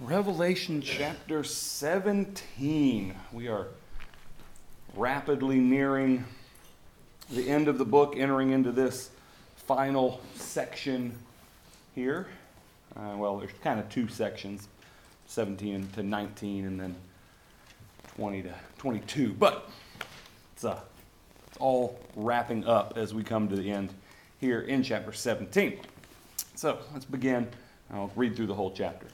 Revelation chapter 17. We are rapidly nearing the end of the book, entering into this final section here. Well, there's kind of two sections, 17 to 19 and then 20 to 22. But it's all wrapping up as we come to the end here in chapter 17. So let's begin. I'll read through the whole chapter.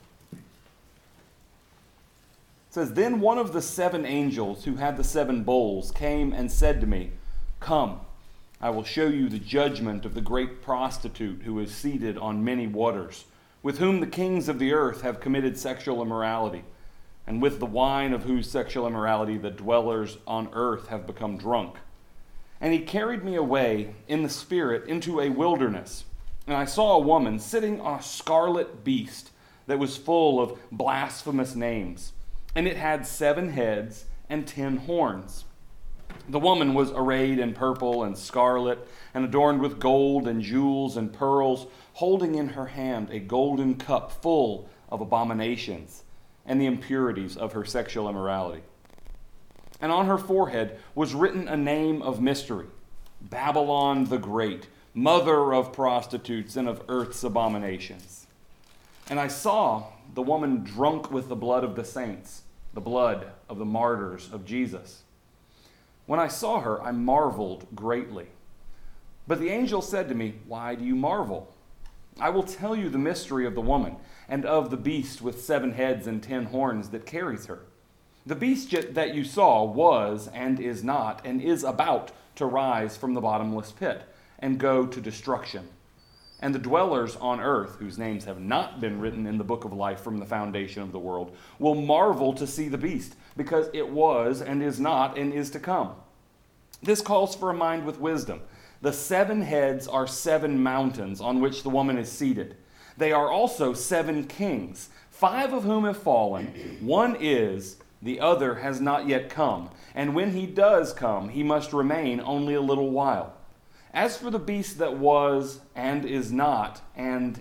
It says, "Then one of the seven angels who had the seven bowls came and said to me, 'Come, I will show you the judgment of the great prostitute who is seated on many waters, with whom the kings of the earth have committed sexual immorality, and with the wine of whose sexual immorality the dwellers on earth have become drunk.' And he carried me away in the spirit into a wilderness, and I saw a woman sitting on a scarlet beast that was full of blasphemous names. And it had 7 heads and 10 horns. The woman was arrayed in purple and scarlet, and adorned with gold and jewels and pearls, holding in her hand a golden cup full of abominations and the impurities of her sexual immorality. And on her forehead was written a name of mystery, Babylon the Great, mother of prostitutes and of earth's abominations. And I saw the woman drunk with the blood of the saints, the blood of the martyrs of Jesus. When I saw her, I marveled greatly. But the angel said to me, 'Why do you marvel? I will tell you the mystery of the woman and of the beast with 7 heads and 10 horns that carries her. The beast that you saw was and is not and is about to rise from the bottomless pit and go to destruction. And the dwellers on earth, whose names have not been written in the book of life from the foundation of the world, will marvel to see the beast, because it was and is not and is to come. This calls for a mind with wisdom. The 7 heads are 7 mountains on which the woman is seated. They are also 7 kings, 5 of whom have fallen. One is, the other has not yet come. And when he does come, he must remain only a little while. As for the beast that was and is not, it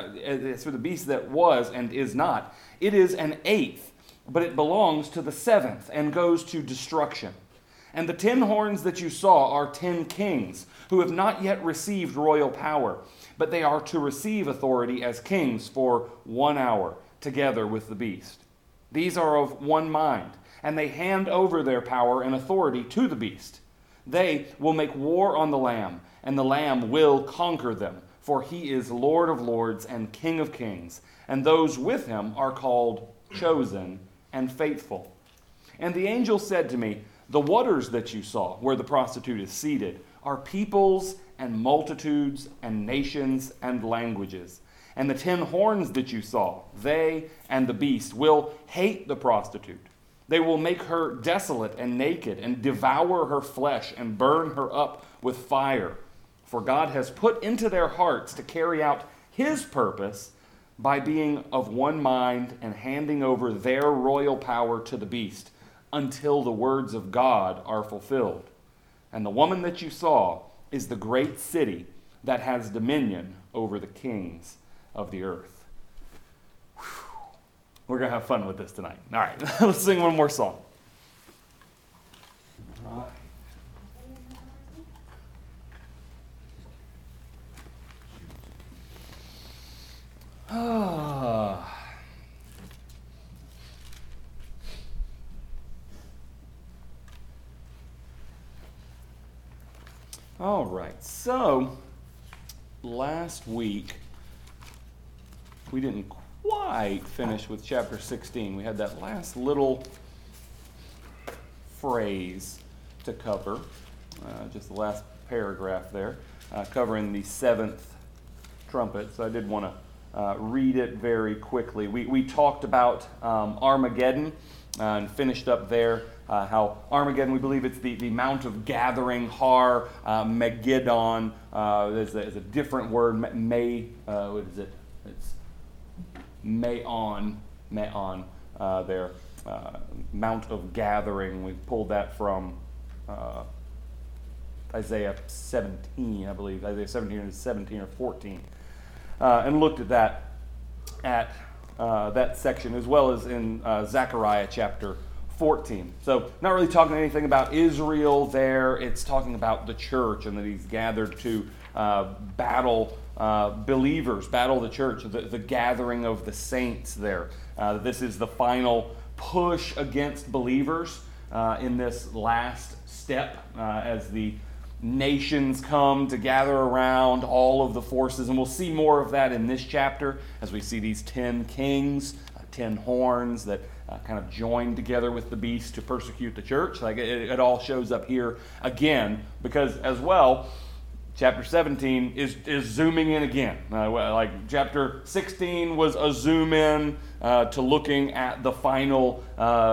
is an 8th, but it belongs to the 7th and goes to destruction. And the 10 horns that you saw are 10 kings who have not yet received royal power, but they are to receive authority as kings for 1 hour, together with the beast. These are of one mind, and they hand over their power and authority to the beast. They will make war on the Lamb, and the Lamb will conquer them, for he is Lord of lords and King of kings, and those with him are called chosen and faithful. And the angel said to me, 'The waters that you saw, where the prostitute is seated, are peoples and multitudes and nations and languages. And the 10 horns that you saw, they and the beast will hate the prostitute. They will make her desolate and naked and devour her flesh and burn her up with fire. For God has put into their hearts to carry out his purpose by being of one mind and handing over their royal power to the beast until the words of God are fulfilled. And the woman that you saw is the great city that has dominion over the kings of the earth.'" We're going to have fun with this tonight. All right, let's sing one more song. All right, so last week we didn't quite finish with chapter 16. We had that last little phrase to cover, just the last paragraph there, covering the 7th trumpet. So I did want to read it very quickly. We talked about Armageddon and finished up there. How Armageddon, we believe it's the Mount of Gathering, Har Megiddon. There's a different word, what is it? It's Maon there. Mount of Gathering. We pulled that from Isaiah 17, I believe. Isaiah 17 or 14. And looked at that at that section, as well as in Zechariah chapter 14. So not really talking anything about Israel there. It's talking about the church and that he's gathered to battle believers, battle the church, the gathering of the saints there. This is the final push against believers in this last step as the nations come to gather around all of the forces. And we'll see more of that in this chapter as we see these 10 kings, 10 horns that kind of join together with the beast to persecute the church. Like it all shows up here again because as well, chapter 17 is zooming in again. Like chapter 16 was a zoom in to looking at the final,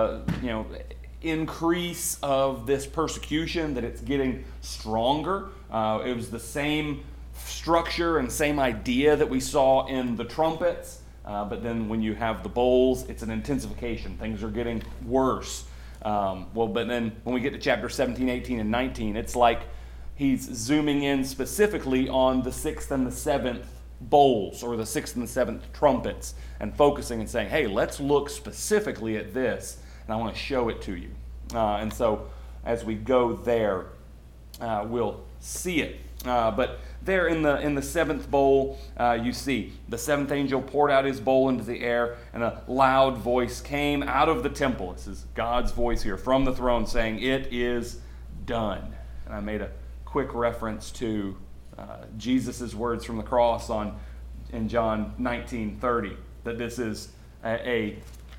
increase of this persecution, that it's getting stronger. It was the same structure and same idea that we saw in the trumpets, but then when you have the bowls, it's an intensification. Things are getting worse. But then when we get to chapter 17, 18, and 19, it's like he's zooming in specifically on the 6th and the 7th bowls, or the 6th and the 7th trumpets, and focusing and saying, hey, let's look specifically at this, and I want to show it to you. And so as we go there, we'll see it. But there in the 7th bowl, you see the 7th angel poured out his bowl into the air, and a loud voice came out of the temple. This is God's voice here from the throne saying, it is done. And I made a quick reference to Jesus' words from the cross in John 19:30, that this is a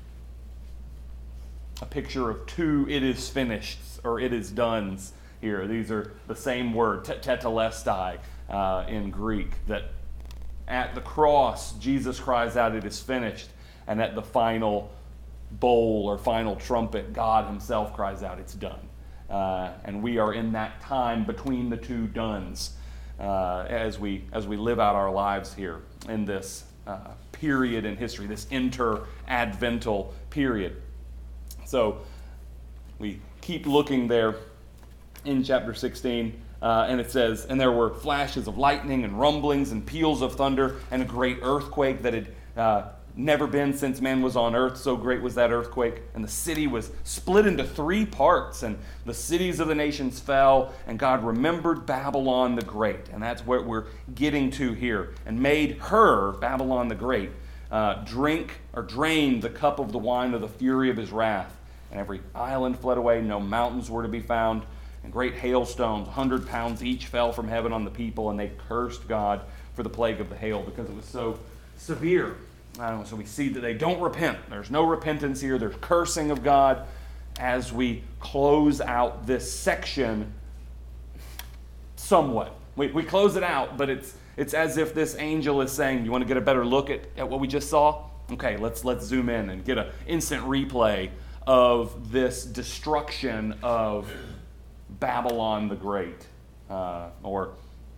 picture of two it is finished or it is done's here. These are the same word, tetelestai in Greek, that at the cross, Jesus cries out, it is finished, and at the final bowl or final trumpet, God himself cries out, it's done. And we are in that time between the two dones as we live out our lives here in this period in history, this inter-advental period. So we keep looking there in chapter 16, and it says, and there were flashes of lightning and rumblings and peals of thunder and a great earthquake that had never been since man was on earth. So great was that earthquake. And the city was split into 3 parts, and the cities of the nations fell, and God remembered Babylon the Great. And that's what we're getting to here. And made her, Babylon the Great, drain the cup of the wine of the fury of his wrath. And every island fled away, no mountains were to be found, and great hailstones, 100 pounds each, fell from heaven on the people, and they cursed God for the plague of the hail because it was so severe. So we see that they don't repent. There's no repentance here. There's cursing of God as we close out this section somewhat. We close it out, but it's as if this angel is saying, you want to get a better look at what we just saw? Okay, let's zoom in and get an instant replay of this destruction of Babylon the Great, or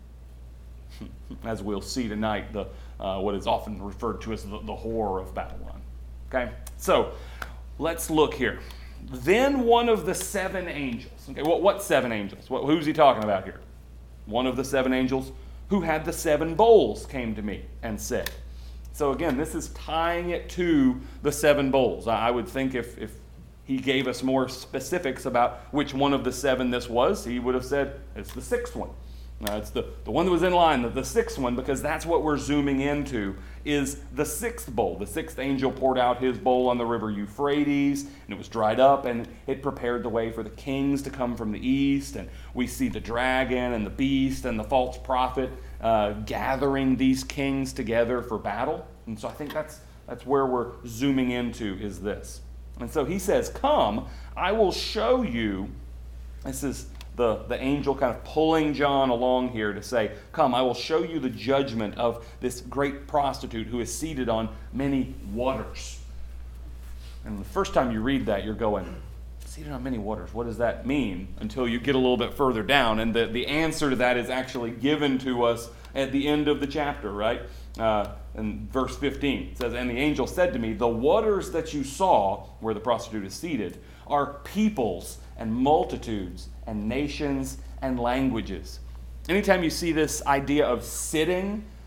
as we'll see tonight, what is often referred to as the whore of Babylon. Okay, so let's look here. Then one of the 7 angels. Okay, what 7 angels? Who's he talking about here? One of the 7 angels who had the 7 bowls came to me and said. So again, this is tying it to the 7 bowls. I would think if he gave us more specifics about which one of the 7 this was, he would have said it's the 6th one. It's the one that was in line, the 6th one, because that's what we're zooming into, is the 6th bowl. The 6th angel poured out his bowl on the river Euphrates, and it was dried up, and it prepared the way for the kings to come from the east. And we see the dragon and the beast and the false prophet gathering these kings together for battle. And so I think that's where we're zooming into, is this. And so he says, come, I will show you. This is the angel kind of pulling John along here to say, come, I will show you the judgment of this great prostitute who is seated on many waters. And the first time you read that, you're going, seated on many waters, what does that mean? Until you get a little bit further down. And the answer to that is actually given to us at the end of the chapter, right? In verse 15, it says, and the angel said to me, the waters that you saw, where the prostitute is seated, are peoples and multitudes and nations and languages. Anytime you see this idea of sitting,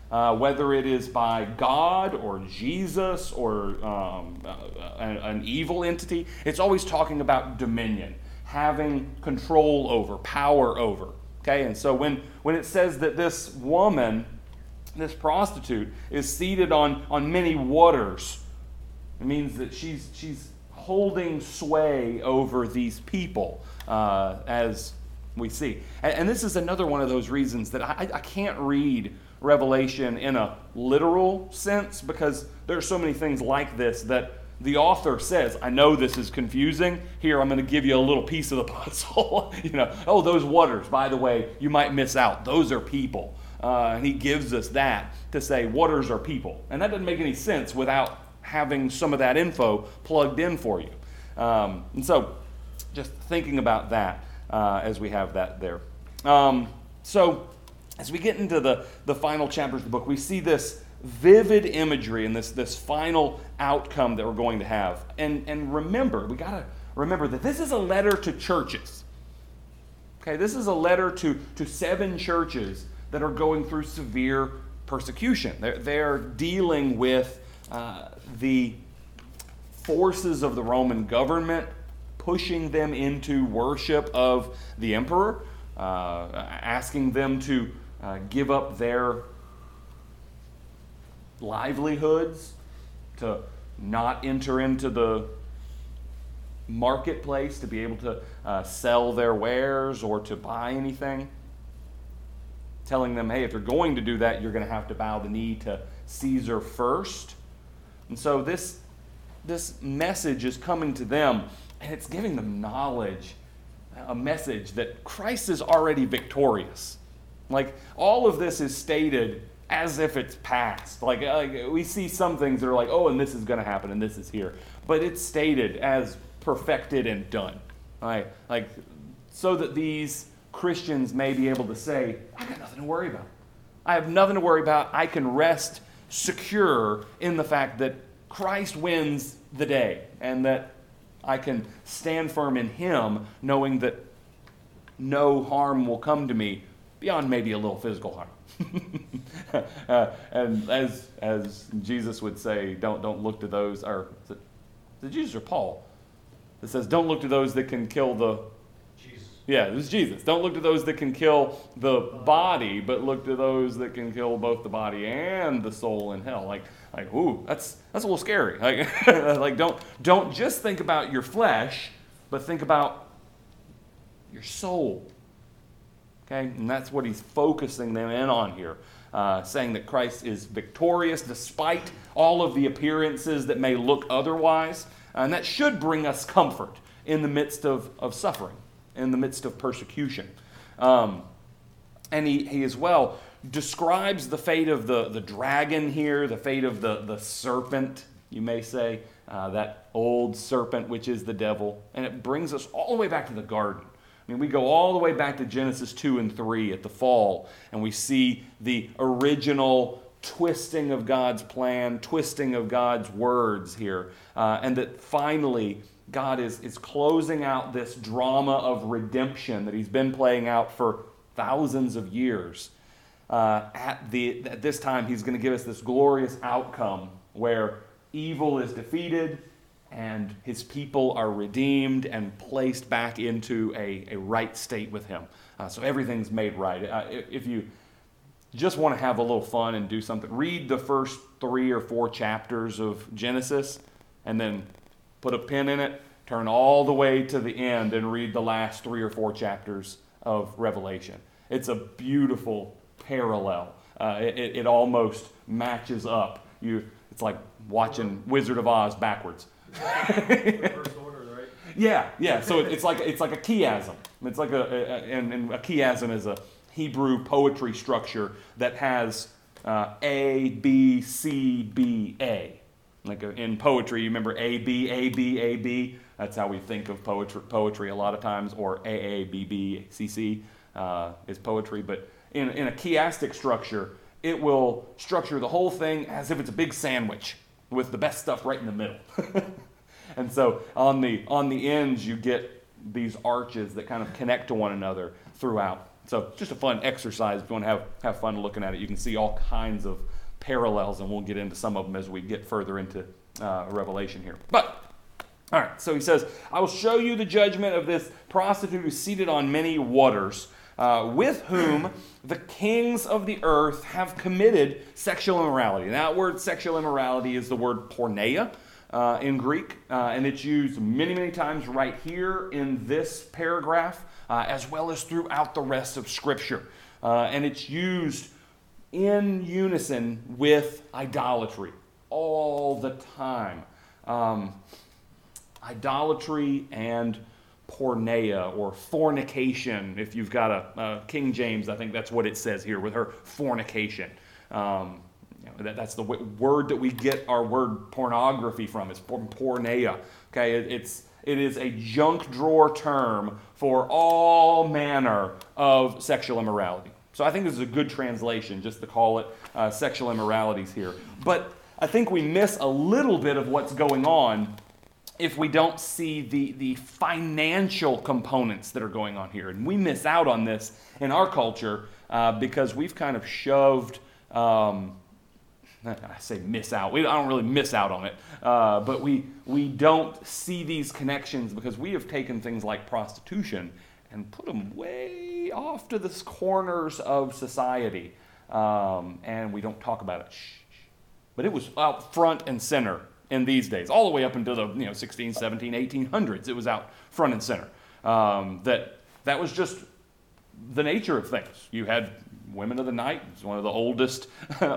whether it is by God or Jesus or an evil entity. It's always talking about dominion, having control over, power over. Okay, and so when it says that this woman, this prostitute, is seated on many waters, it means that she's holding sway over these people, as we see. And this is another one of those reasons that I can't read Revelation in a literal sense, because there are so many things like this that the author says, I know this is confusing. Here, I'm going to give you a little piece of the puzzle. Oh, those waters, by the way, you might miss out. Those are people. And he gives us that to say waters are people. And that doesn't make any sense without having some of that info plugged in for you. And so just thinking about that as we have that there. So as we get into the final chapters of the book, we see this vivid imagery and this final outcome that we're going to have. And remember, we got to remember that this is a letter to churches. Okay, this is a letter to 7 churches that are going through severe persecution. They're dealing with the forces of the Roman government pushing them into worship of the emperor, asking them to give up their livelihoods, to not enter into the marketplace to be able to sell their wares or to buy anything. Telling them, hey, if you're going to do that, you're going to have to bow the knee to Caesar first. And so this message is coming to them, and it's giving them knowledge, a message that Christ is already victorious. Like, all of this is stated as if it's past. Like we see some things that are like, oh, and this is going to happen, and this is here. But it's stated as perfected and done. Right? Like, so that these Christians may be able to say, I got nothing to worry about. I have nothing to worry about. I can rest secure in the fact that Christ wins the day, and that I can stand firm in Him, knowing that no harm will come to me beyond maybe a little physical harm. And as Jesus would say, don't look to those, or is it Jesus or Paul? It says, don't look to those that can kill the... Jesus. Yeah, it was Jesus. Don't look to those that can kill the body, but look to those that can kill both the body and the soul in hell. Like, ooh, that's a little scary. Like don't just think about your flesh, but think about your soul. Okay, and that's what he's focusing them in on here, saying that Christ is victorious despite all of the appearances that may look otherwise, and that should bring us comfort in the midst of suffering, in the midst of persecution. And he as well describes the fate of the dragon here, the fate of the serpent, you may say, that old serpent, which is the devil. And it brings us all the way back to the garden. I mean, we go all the way back to Genesis 2 and 3 at the fall, and we see the original twisting of God's plan, twisting of God's words here, and that finally God is closing out this drama of redemption that He's been playing out for thousands of years. At this time, He's going to give us this glorious outcome where evil is defeated and His people are redeemed and placed back into a right state with Him. So everything's made right. If you just want to have a little fun and do something, read the first 3 or 4 chapters of Genesis and then put a pin in it, turn all the way to the end and read the last 3 or 4 chapters of Revelation. It's a beautiful parallel. It almost matches up. It's like watching Wizard of Oz backwards. Reverse order, right? Yeah. So it's like a chiasm. It's like and a chiasm is a Hebrew poetry structure that has A, B, C, B, A. Like in poetry, you remember A, B, A, B, A, B. That's how we think of poetry a lot of times, or A, A, B, B, C, C is poetry. But in a chiastic structure, it will structure the whole thing as if it's a big sandwich with the best stuff right in the middle. And so on the ends, you get these arches that kind of connect to one another throughout. So just a fun exercise. If you want to have fun looking at it, you can see all kinds of parallels, and we'll get into some of them as we get further into Revelation here. But, all right, so he says, I will show you the judgment of this prostitute who's seated on many waters, with whom the kings of the earth have committed sexual immorality. And that word sexual immorality is the word porneia in Greek, and it's used many, many times right here in this paragraph, as well as throughout the rest of Scripture. And it's used in unison with idolatry all the time. Idolatry and porneia, or fornication. If you've got a King James, I think that's what it says here with her, fornication. That's the word that we get our word pornography from. It's porneia. Okay, it is a junk drawer term for all manner of sexual immorality. So I think this is a good translation just to call it sexual immoralities here. But I think we miss a little bit of what's going on if we don't see the financial components that are going on here. And we miss out on this in our culture because we've kind of shoved, I say miss out, I don't really miss out on it, but we don't see these connections because we have taken things like prostitution and put them way off to the corners of society, and we don't talk about it. But it was out front and center in these days, all the way up into the 16, 17, 1800s. It was out front and center. That was just the nature of things. You had women of the night. It's one of the oldest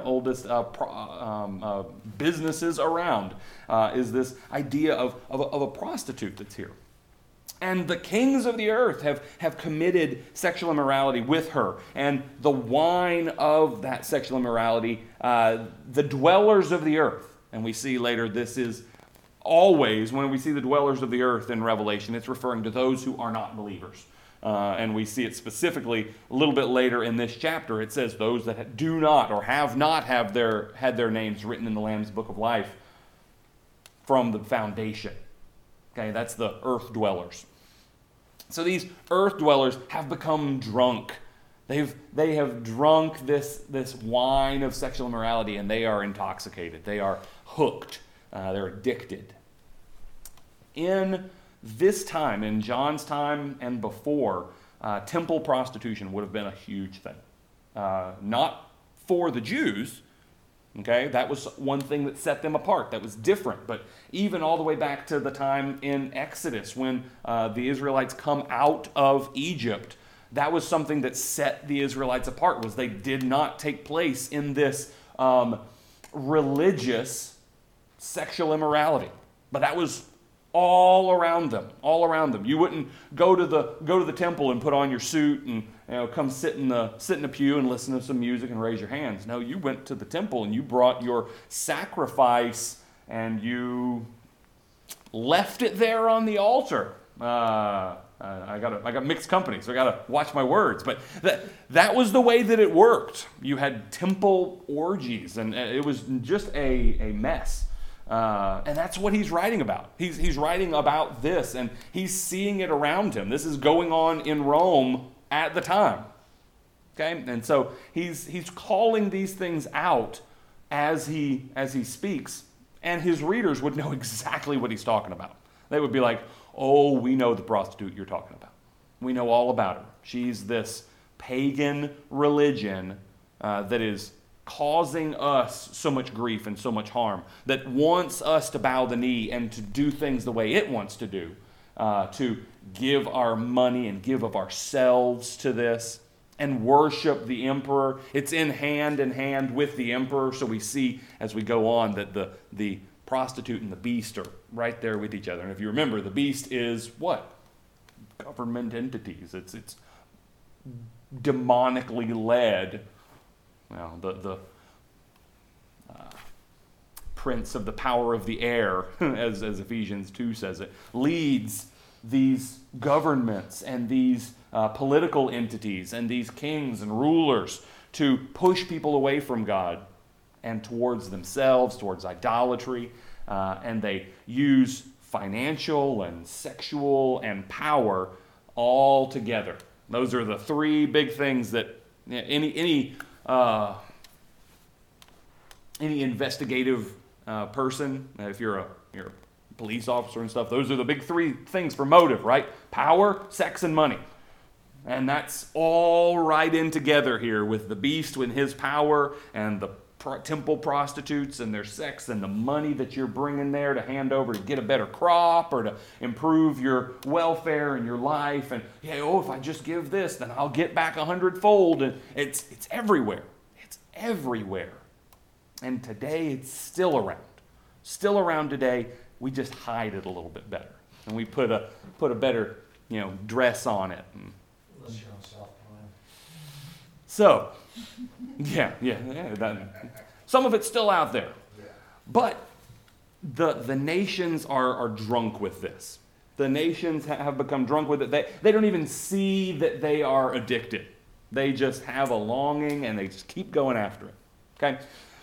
businesses around. Is this idea of a prostitute that's here. And the kings of the earth have committed sexual immorality with her. And the wine of that sexual immorality, the dwellers of the earth. And we see later this is always, when we see the dwellers of the earth in Revelation, it's referring to those who are not believers. And we see it specifically a little bit later in this chapter. It says those that do not or have not had their names written in the Lamb's Book of Life from the foundation. Okay, that's the earth dwellers. So these earth dwellers have become drunk. They have drunk this wine of sexual immorality, and they are intoxicated. They are hooked. They're addicted. In this time, in John's time and before, temple prostitution would have been a huge thing. Not for the Jews. Okay, that was one thing that set them apart. That was different. But even all the way back to the time in Exodus when the Israelites come out of Egypt, that was something that set the Israelites apart, was they did not take place in this religious sexual immorality. But that was all around them. You wouldn't go to the temple and put on your suit and come sit in the pew and listen to some music and raise your hands. No, you went to the temple and you brought your sacrifice and you left it there on the altar. I got mixed company, so I got to watch my words. But that was the way that it worked. You had temple orgies, and it was just a mess. And that's what he's writing about. He's writing about this, and he's seeing it around him. This is going on in Rome at the time. Okay, and so he's calling these things out as he speaks, and his readers would know exactly what he's talking about. They would be like, "Oh, we know the prostitute you're talking about. We know all about her. She's this pagan religion that is causing us so much grief and so much harm, that wants us to bow the knee and to do things the way it wants to do, to give our money and give of ourselves to this and worship the emperor. It's in hand with the emperor." So we see as we go on that the prostitute and the beast are right there with each other. And if you remember, the beast is what? Government entities. It's demonically led. Well, the prince of the power of the air, as Ephesians 2 says it, leads these governments and these political entities and these kings and rulers to push people away from God and towards themselves, towards idolatry, and they use financial and sexual and power all together Those are the three big things that any investigative person, if you're a police officer and stuff, those are the big three things for motive, right? Power, sex, and money. And that's all right in together here with the beast, with his power, and the temple prostitutes and their sex, and the money that you're bringing there to hand over to get a better crop or to improve your welfare and your life. And if I just give this, then I'll get back 100-fold. And it's everywhere. It's everywhere. And today it's still around. Still around today. We just hide it a little bit better, and we put a better dress on it. Unless you're on South Carolina. So, some of it's still out there, but the nations are drunk with this. The nations have become drunk with it. They don't even see that they are addicted. They just have a longing, and they just keep going after it. Okay.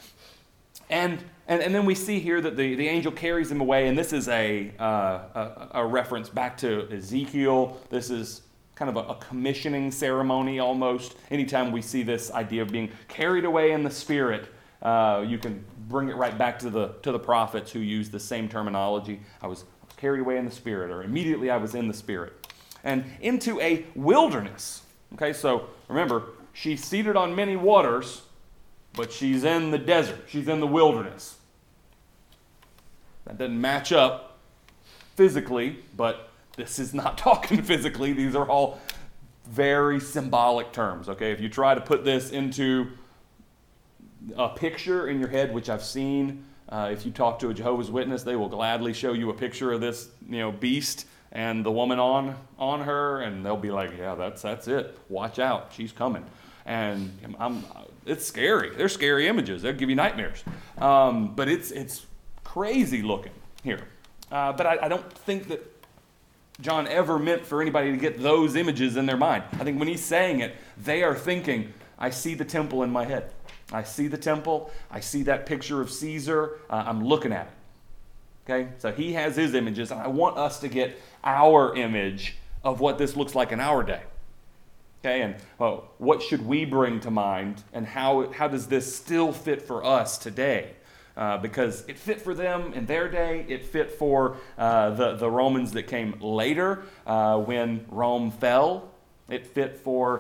And then we see here that the angel carries him away, and this is a reference back to Ezekiel. This is kind of a commissioning ceremony almost. Anytime we see this idea of being carried away in the Spirit, you can bring it right back to the prophets who use the same terminology. I was carried away in the Spirit, or immediately I was in the Spirit. And into a wilderness. Okay, so remember, she's seated on many waters, but she's in the desert. She's in the wilderness. That doesn't match up physically, but this is not talking physically. These are all very symbolic terms, okay? If you try to put this into a picture in your head, which I've seen, if you talk to a Jehovah's Witness, they will gladly show you a picture of this, beast and the woman on her, and they'll be like, yeah, that's it. Watch out. She's coming. And it's scary. They're scary images. They'll give you nightmares. But it's crazy looking here. But I don't think that John ever meant for anybody to get those images in their mind. I think when he's saying it, they are thinking, I see the temple in my head. I see the temple. I see that picture of Caesar. I'm looking at it. Okay? So he has his images, and I want us to get our image of what this looks like in our day. Okay, and what should we bring to mind, and how does this still fit for us today? Because it fit for them in their day. It fit for the Romans that came later when Rome fell. It fit for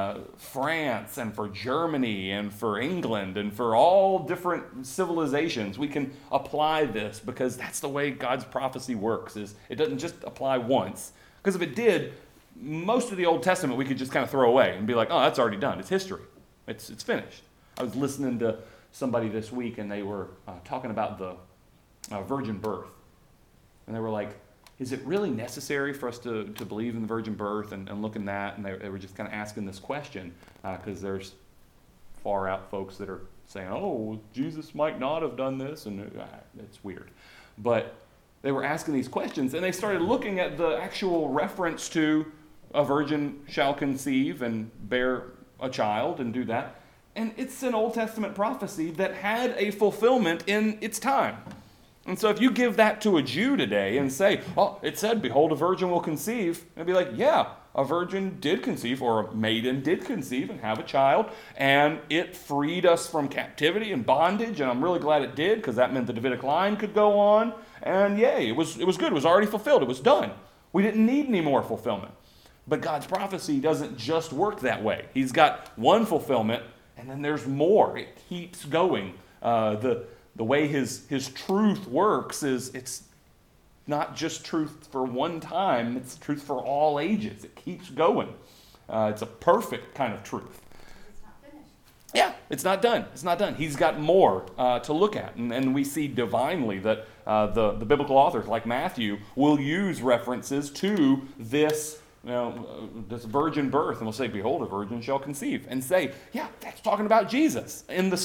France and for Germany and for England and for all different civilizations. We can apply this because that's the way God's prophecy works. Is it doesn't just apply once. Because if it did, most of the Old Testament we could just kind of throw away and be like, oh, that's already done. It's history. It's finished. I was listening to somebody this week, and they were talking about the virgin birth. And they were like, is it really necessary for us to believe in the virgin birth and look in that? And they were just kind of asking this question because there's far out folks that are saying, oh, Jesus might not have done this, and it's weird. But they were asking these questions, and they started looking at the actual reference to a virgin shall conceive and bear a child and do that. And it's an Old Testament prophecy that had a fulfillment in its time. And so if you give that to a Jew today and say, oh, it said, behold, a virgin will conceive, they'll be like, yeah, a virgin did conceive, or a maiden did conceive and have a child, and it freed us from captivity and bondage, and I'm really glad it did, because that meant the Davidic line could go on, and yay, it was good. It was already fulfilled. It was done. We didn't need any more fulfillment. But God's prophecy doesn't just work that way. He's got one fulfillment, and then there's more. It keeps going. The way his truth works is it's not just truth for one time. It's truth for all ages. It keeps going. It's a perfect kind of truth. It's not finished. Yeah, it's not done. It's not done. He's got more to look at. And we see divinely that the biblical authors like Matthew will use references to this this virgin birth, and we'll say, behold, a virgin shall conceive, and say, yeah, that's talking about Jesus.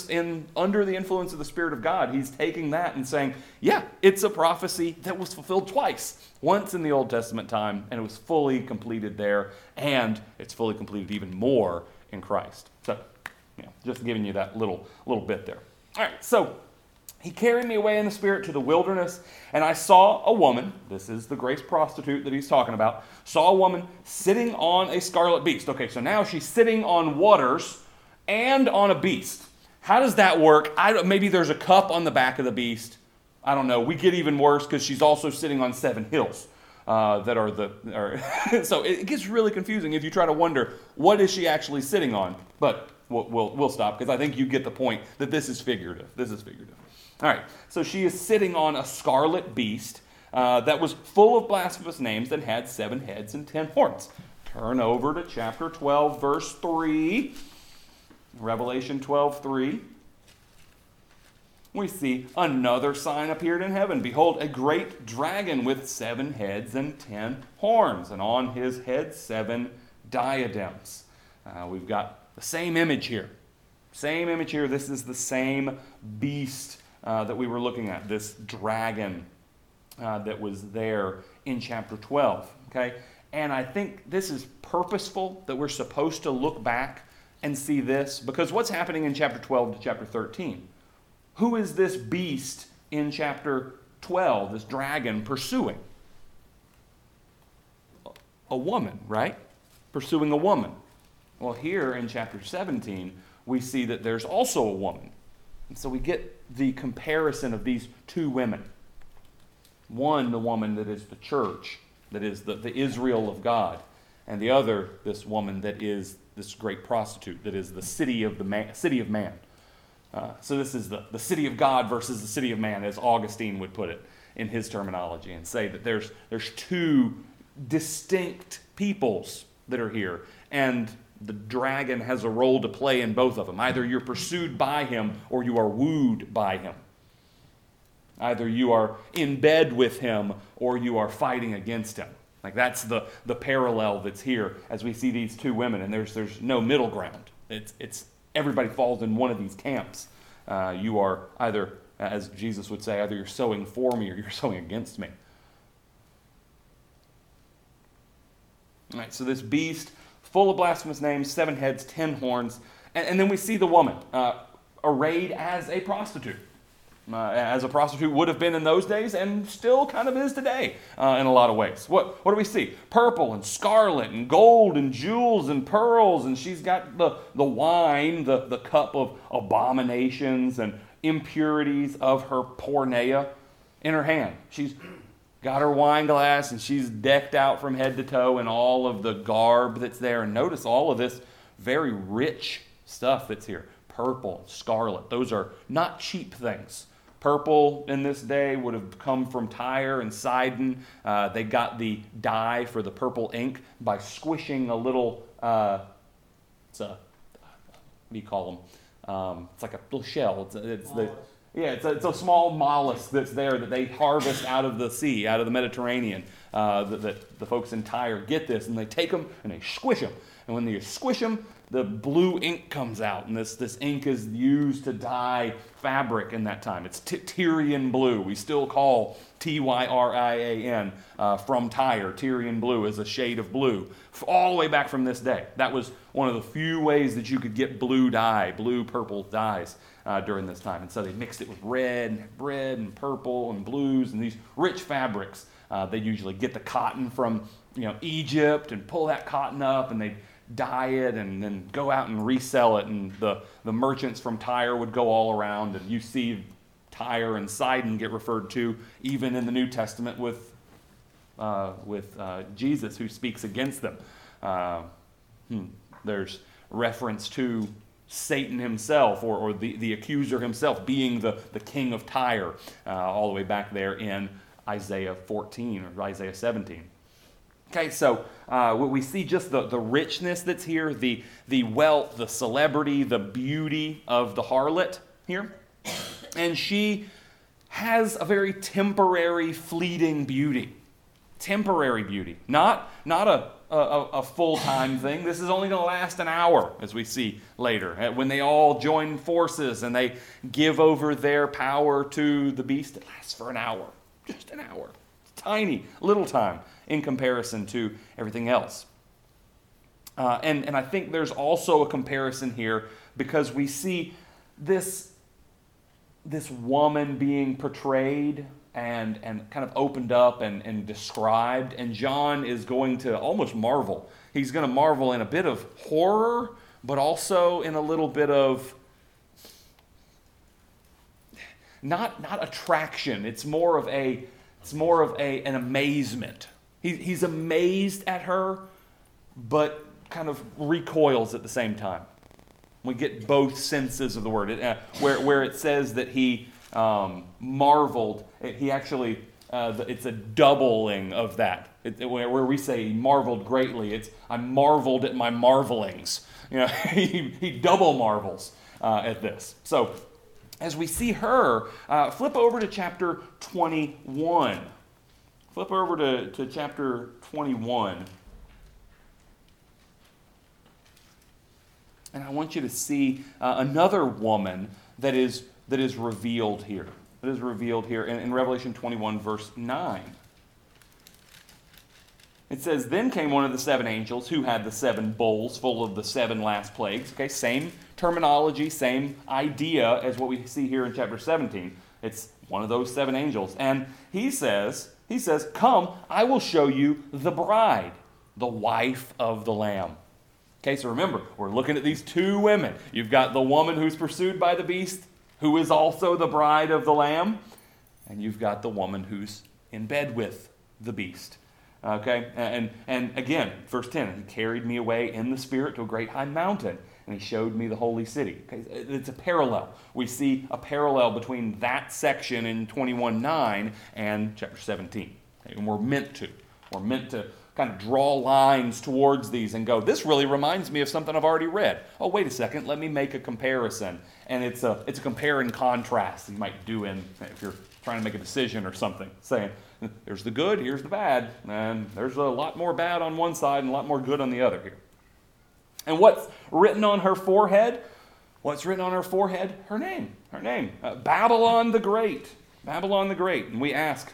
Under the influence of the Spirit of God, he's taking that and saying, yeah, it's a prophecy that was fulfilled twice. Once in the Old Testament time, and it was fully completed there, and it's fully completed even more in Christ. So, just giving you that little bit there. All right, so He carried me away in the Spirit to the wilderness, and I saw a woman, this is the grace prostitute that he's talking about, saw a woman sitting on a scarlet beast. Okay, so now she's sitting on waters and on a beast. How does that work? Maybe there's a cup on the back of the beast. I don't know. We get even worse because she's also sitting on 7 hills so it gets really confusing if you try to wonder, what is she actually sitting on? But we'll stop because I think you get the point that this is figurative. This is figurative. All right, so she is sitting on a scarlet beast that was full of blasphemous names that had 7 heads and 10 horns. Turn over to chapter 12, verse 3. Revelation 12:3. We see another sign appeared in heaven. Behold, a great dragon with 7 heads and 10 horns, and on his head 7 diadems. We've got the same image here. Same image here. This is the same beast that we were looking at, this dragon that was there in chapter 12. Okay? And I think this is purposeful, that we're supposed to look back and see this, because what's happening in chapter 12 to chapter 13? Who is this beast in chapter 12, this dragon, pursuing? A woman, right? Pursuing a woman. Well, here in chapter 17, we see that there's also a woman. And so we get the comparison of these 2 women. One, the woman that is the church, that is the Israel of God. And the other, this woman that is this great prostitute, that is the city of man. So this is the city of God versus the city of man, as Augustine would put it in his terminology, and say that there's 2 distinct peoples that are here, and the dragon has a role to play in both of them. Either you're pursued by him or you are wooed by him. Either you are in bed with him or you are fighting against him. Like that's the parallel that's here as we see these 2 women, and there's no middle ground. It's everybody falls in one of these camps. You are either, as Jesus would say, either you're sowing for me or you're sowing against me. All right, so this beast, full of blasphemous names, 7 heads, 10 horns, and then we see the woman arrayed as a prostitute. As a prostitute would have been in those days and still kind of is today in a lot of ways. What do we see? Purple and scarlet and gold and jewels and pearls, and she's got the wine, the cup of abominations and impurities of her porneia in her hand. She's got her wine glass and she's decked out from head to toe in all of the garb that's there. And notice all of this very rich stuff that's here. Purple, scarlet, those are not cheap things. Purple in this day would have come from Tyre and Sidon. They got the dye for the purple ink by squishing a little, what do you call them? It's like a little shell. It's a small mollusk that's there that they harvest out of the sea, out of the Mediterranean. That the folks in Tyre get this, and they take them and they squish them. And when they squish them, the blue ink comes out, and this ink is used to dye fabric in that time. It's Tyrian blue. We still call Tyrian from Tyre. Tyrian blue is a shade of blue, all the way back from this day. That was one of the few ways that you could get blue dye, blue purple dyes during this time. And so they mixed it with red and purple and blues and these rich fabrics. They usually get the cotton from Egypt and pull that cotton up, and they dye it and then go out and resell it, and the merchants from Tyre would go all around, and you see Tyre and Sidon get referred to even in the New Testament with Jesus, who speaks against them. There's reference to Satan himself or the accuser himself being the king of Tyre all the way back there in Isaiah 14 or Isaiah 17. Okay, so we see just the richness that's here, the wealth, the celebrity, the beauty of the harlot here. And she has a very temporary, fleeting beauty. Temporary beauty. Not a full-time thing. This is only going to last an hour, as we see later, when they all join forces and they give over their power to the beast. It lasts for an hour. Just an hour. Tiny, little time in comparison to everything else. And I think there's also a comparison here because we see this this woman being portrayed and kind of opened up and described, and John is going to almost marvel. He's going to marvel in a bit of horror, but also in a little bit of not attraction. It's more of an amazement. He's amazed at her, but kind of recoils at the same time. We get both senses of the word. Where it says that he marveled, he actually, it's a doubling of that. Where we say he marveled greatly, it's I marveled at my marvelings. He double marvels at this. So as we see her, flip over to chapter 21. Flip over to chapter 21. And I want you to see another woman that is revealed here. That is revealed here in Revelation 21, verse 9. It says, "Then came one of the seven angels who had the seven bowls full of the seven last plagues." Okay, same terminology, same idea as what we see here in chapter 17. It's one of those seven angels. And he says, "Come, I will show you the bride, the wife of the Lamb." Okay, so remember, we're looking at these two women. You've got the woman who's pursued by the beast, who is also the bride of the Lamb, and you've got the woman who's in bed with the beast. Okay, and again, verse 10, "He carried me away in the Spirit to a great high mountain, and he showed me the holy city." Okay, it's a parallel. We see a parallel between that section in 21:9 and chapter 17. Okay, and we're meant to kind of draw lines towards these and go, this really reminds me of something I've already read. Oh, wait a second, let me make a comparison. And it's a compare and contrast you might do if you're trying to make a decision or something, saying, there's the good, here's the bad, and there's a lot more bad on one side and a lot more good on the other here. And what's written on her forehead? What's written on her forehead? Her name. Babylon the Great. Babylon the Great. And we ask,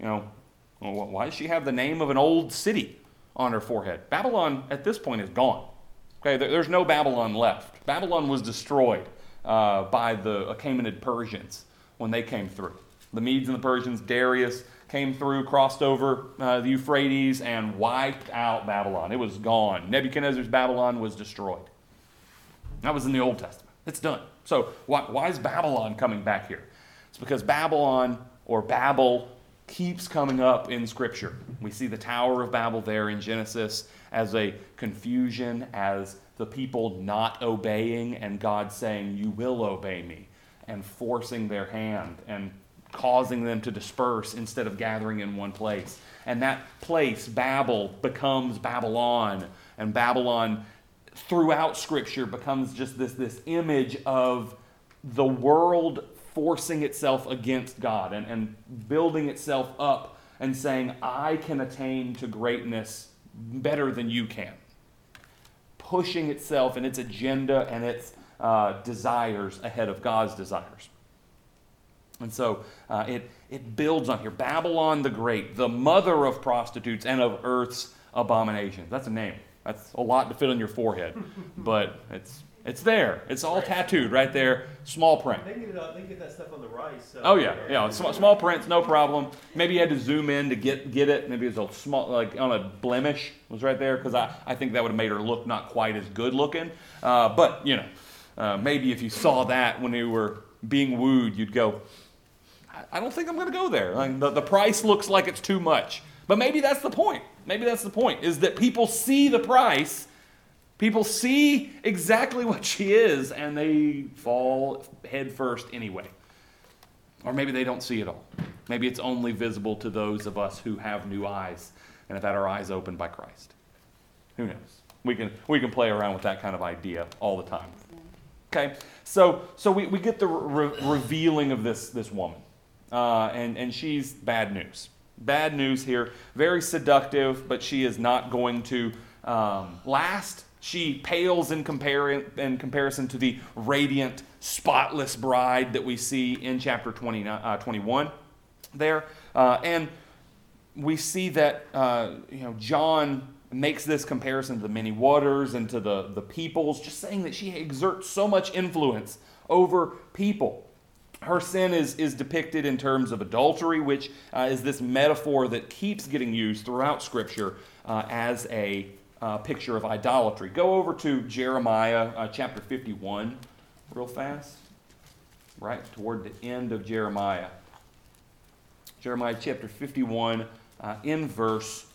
why does she have the name of an old city on her forehead? Babylon at this point is gone. Okay, there's no Babylon left. Babylon was destroyed by the Achaemenid Persians when they came through. The Medes and the Persians, Darius came through, crossed over the Euphrates, and wiped out Babylon. It was gone. Nebuchadnezzar's Babylon was destroyed. That was in the Old Testament. It's done. So why is Babylon coming back here? It's because Babylon, or Babel, keeps coming up in Scripture. We see the Tower of Babel there in Genesis as a confusion, as the people not obeying and God saying, you will obey me, and forcing their hand and causing them to disperse instead of gathering in one place. And that place, Babel, becomes Babylon. And Babylon, throughout Scripture, becomes just this image of the world forcing itself against God and building itself up and saying, I can attain to greatness better than you can. Pushing itself and its agenda and its desires ahead of God's desires. And so it builds on here. Babylon the Great, the mother of prostitutes and of earth's abominations. That's a name. That's a lot to fit on your forehead. But it's there. It's all tattooed right there. Small print. They get that stuff on the rice. So oh yeah. Small prints, no problem. Maybe you had to zoom in to get it. Maybe it was a small, like on a blemish was right there, because I think that would have made her look not quite as good looking. But maybe if you saw that when you were being wooed, you'd go, I don't think I'm going to go there. Like, the price looks like it's too much. But maybe that's the point. Maybe that's the point, is that people see the price. People see exactly what she is, and they fall head first anyway. Or maybe they don't see it all. Maybe it's only visible to those of us who have new eyes and have had our eyes opened by Christ. Who knows? We can play around with that kind of idea all the time. Okay, so we get the revealing of this woman, and she's bad news. Bad news here. Very seductive, but she is not going to last. She pales in comparison to the radiant, spotless bride that we see in chapter 21 there. And we see that John makes this comparison to the many waters and to the peoples, just saying that she exerts so much influence over people. Her sin is depicted in terms of adultery, which is this metaphor that keeps getting used throughout Scripture as a picture of idolatry. Go over to Jeremiah chapter 51 real fast, right toward the end of Jeremiah. Jeremiah chapter 51 in verse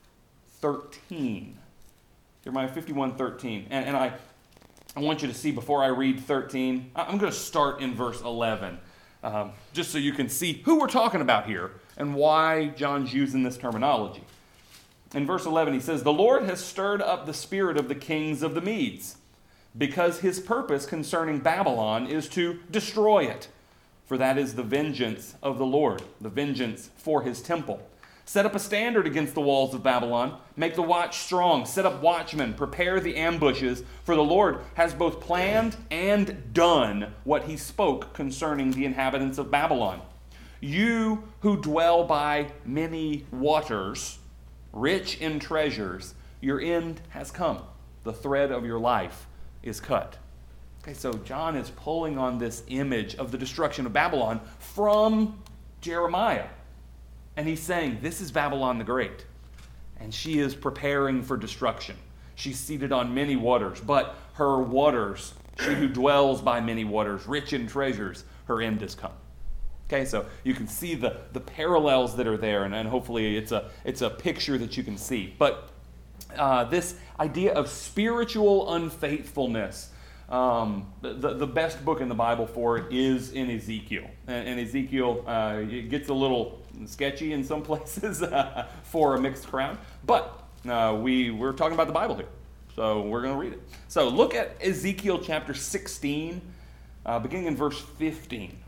13. Jeremiah 51:13. And I want you to see before I read 13, I'm going to start in verse 11, just so you can see who we're talking about here and why John's using this terminology. In verse 11, he says, "The Lord has stirred up the spirit of the kings of the Medes, because his purpose concerning Babylon is to destroy it. For that is the vengeance of the Lord, the vengeance for his temple. Set up a standard against the walls of Babylon. Make the watch strong. Set up watchmen. Prepare the ambushes. For the Lord has both planned and done what he spoke concerning the inhabitants of Babylon. You who dwell by many waters, rich in treasures, your end has come. The thread of your life is cut." Okay, so John is pulling on this image of the destruction of Babylon from Jeremiah. And he's saying, this is Babylon the Great. And she is preparing for destruction. She's seated on many waters, but her waters, she who dwells by many waters, rich in treasures, her end has come. Okay, so you can see the parallels that are there, and hopefully it's a picture that you can see. But this idea of spiritual unfaithfulness, the best book in the Bible for it is in Ezekiel. And Ezekiel, it gets a little sketchy in some places for a mixed crowd. But we're talking about the Bible here, so we're going to read it. So look at Ezekiel chapter 16, beginning in verse 15.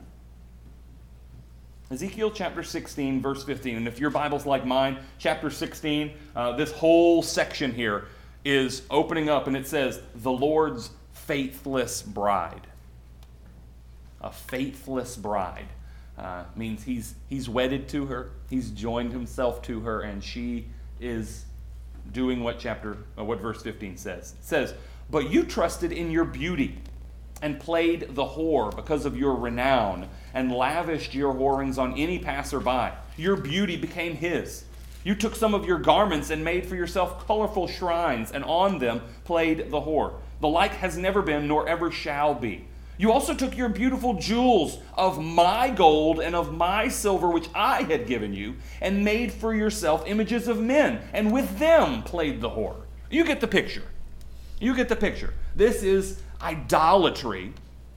Ezekiel chapter 16, verse 15. And if your Bible's like mine, chapter 16, this whole section here is opening up, and it says, "The Lord's faithless bride." A faithless bride means he's wedded to her, he's joined himself to her, and she is doing what verse 15 says. It says, "But you trusted in your beauty and played the whore because of your renown, and lavished your whorings on any passerby. Your beauty became his. You took some of your garments and made for yourself colorful shrines, and on them played the whore. The like has never been, nor ever shall be. You also took your beautiful jewels of my gold and of my silver, which I had given you, and made for yourself images of men, and with them played the whore." You get the picture. You get the picture. This is idolatry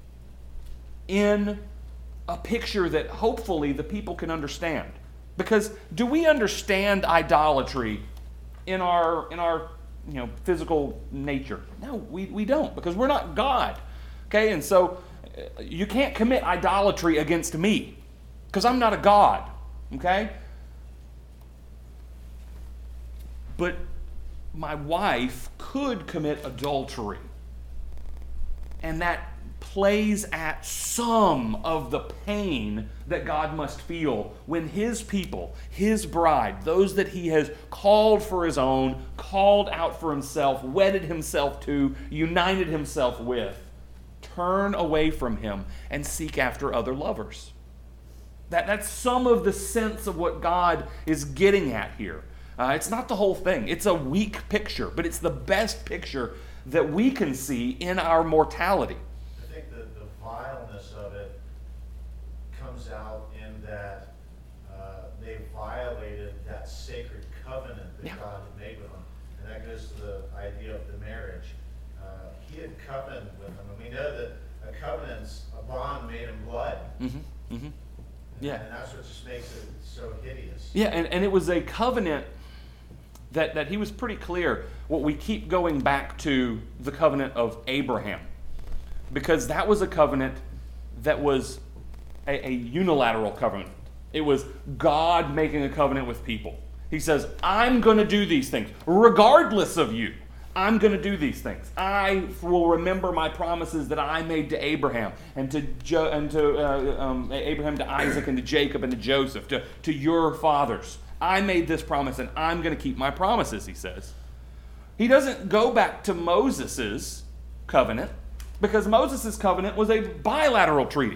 in a picture that hopefully the people can understand. Because do we understand idolatry in our physical nature? No, we don't, because we're not God. Okay, and so you can't commit idolatry against me, because I'm not a God. Okay? But my wife could commit adultery. And that plays at some of the pain that God must feel when his people, his bride, those that he has called for his own, called out for himself, wedded himself to, united himself with, turn away from him and seek after other lovers. That's some of the sense of what God is getting at here. It's not the whole thing. It's a weak picture, but it's the best picture that we can see in our mortality. I think that the vileness of it comes out in that they violated that sacred covenant that God had made with them. And that goes to the idea of the marriage. He had covenanted with them. And we know that a covenant's a bond made in blood. Mm-hmm. Mm-hmm. Yeah. And that's what just makes it so hideous. Yeah, and it was a covenant that he was pretty clear. What we keep going back to the covenant of Abraham, because that was a covenant that was a unilateral covenant. It was God making a covenant with people. He says, I'm going to do these things regardless of you. I'm going to do these things. I will remember my promises that I made to Abraham and to Abraham, to Isaac, and to Jacob, and to Joseph, to your fathers. I made this promise, and I'm going to keep my promises, he says. He doesn't go back to Moses' covenant, because Moses' covenant was a bilateral treaty.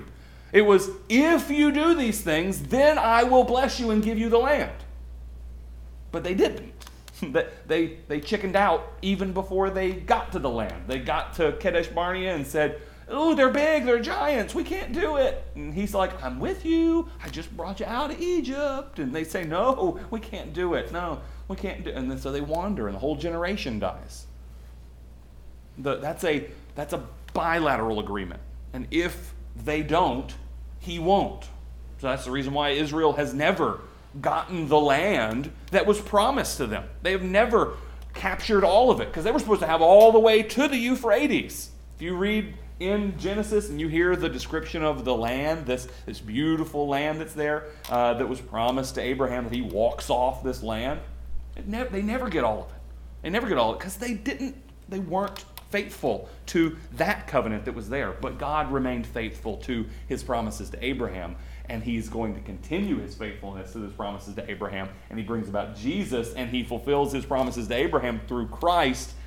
It was, if you do these things, then I will bless you and give you the land. But they didn't. They chickened out even before they got to the land. They got to Kadesh Barnea and said, oh, they're big, they're giants, we can't do it. And he's like, I'm with you, I just brought you out of Egypt. And they say, no, we can't do it. No, we can't do it. And then so they wander and the whole generation dies. That's a bilateral agreement. And if they don't, he won't. So that's the reason why Israel has never gotten the land that was promised to them. They have never captured all of it because they were supposed to have all the way to the Euphrates. If you read in Genesis and you hear the description of the land, this beautiful land that's there, that was promised to Abraham, that he walks off this land, they never get all of it. They never get all of it because they weren't faithful to that covenant that was there. But God remained faithful to his promises to Abraham, and he's going to continue his faithfulness to his promises to Abraham, and he brings about Jesus, and he fulfills his promises to Abraham through Christ